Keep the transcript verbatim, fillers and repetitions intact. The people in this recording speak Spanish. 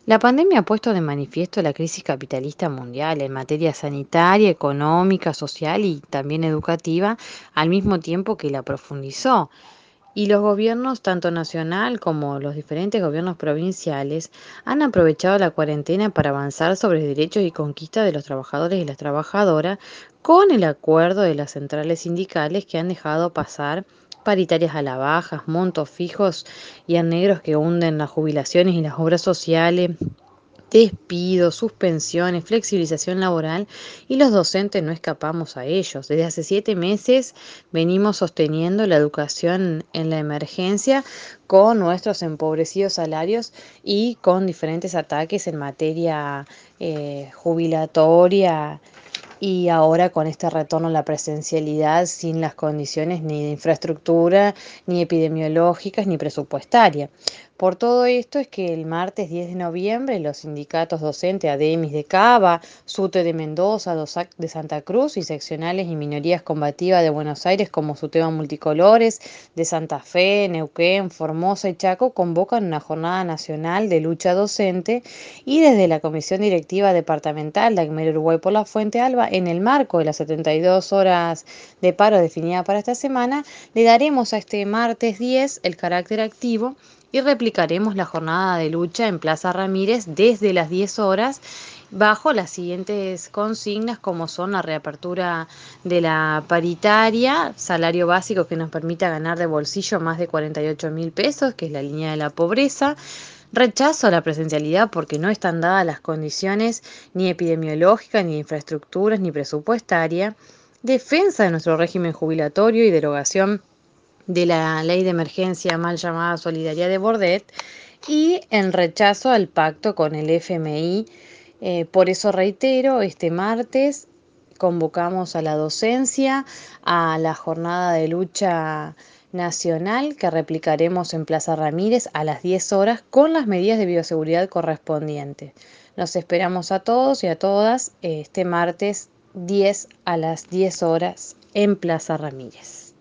La pandemia ha puesto de manifiesto la crisis capitalista mundial en materia sanitaria, económica, social y también educativa, al mismo tiempo que la profundizó. Y los gobiernos, tanto nacional como los diferentes gobiernos provinciales, han aprovechado la cuarentena para avanzar sobre derechos y conquistas de los trabajadores y las trabajadoras, con el acuerdo de las centrales sindicales que han dejado pasar paritarias a la baja, montos fijos y a negros que hunden las jubilaciones y las obras sociales, despidos, suspensiones, flexibilización laboral, y los docentes no escapamos a ellos. Desde hace siete meses venimos sosteniendo la educación en la emergencia con nuestros empobrecidos salarios y con diferentes ataques en materia eh, jubilatoria, y ahora con este retorno a la presencialidad sin las condiciones ni de infraestructura, ni epidemiológicas, ni presupuestaria. Por todo esto es que el martes diez de noviembre los sindicatos docentes ADEMIS de Cava, SUTE de Mendoza, DOSAC de Santa Cruz y seccionales y minorías combativas de Buenos Aires como SUTEBA Multicolores, de Santa Fe, Neuquén, Formosa y Chaco convocan una jornada nacional de lucha docente, y desde la Comisión Directiva Departamental de Acmer Uruguay por la Fuente Alba, en el marco de las setenta y dos horas de paro definida para esta semana, le daremos a este martes diez el carácter activo y replicaremos la jornada de lucha en Plaza Ramírez desde las diez horas, bajo las siguientes consignas, como son la reapertura de la paritaria, salario básico que nos permita ganar de bolsillo más de cuarenta y ocho mil pesos, que es la línea de la pobreza. Rechazo a la presencialidad porque no están dadas las condiciones ni epidemiológicas, ni de infraestructuras, ni presupuestaria. Defensa de nuestro régimen jubilatorio y derogación de la ley de emergencia mal llamada Solidaridad de Bordet, y en rechazo al pacto con el F M I. Eh, por eso reitero, este martes convocamos a la docencia a la jornada de lucha nacional que replicaremos en Plaza Ramírez a las diez horas con las medidas de bioseguridad correspondientes. Nos esperamos a todos y a todas este martes diez a las diez horas en Plaza Ramírez.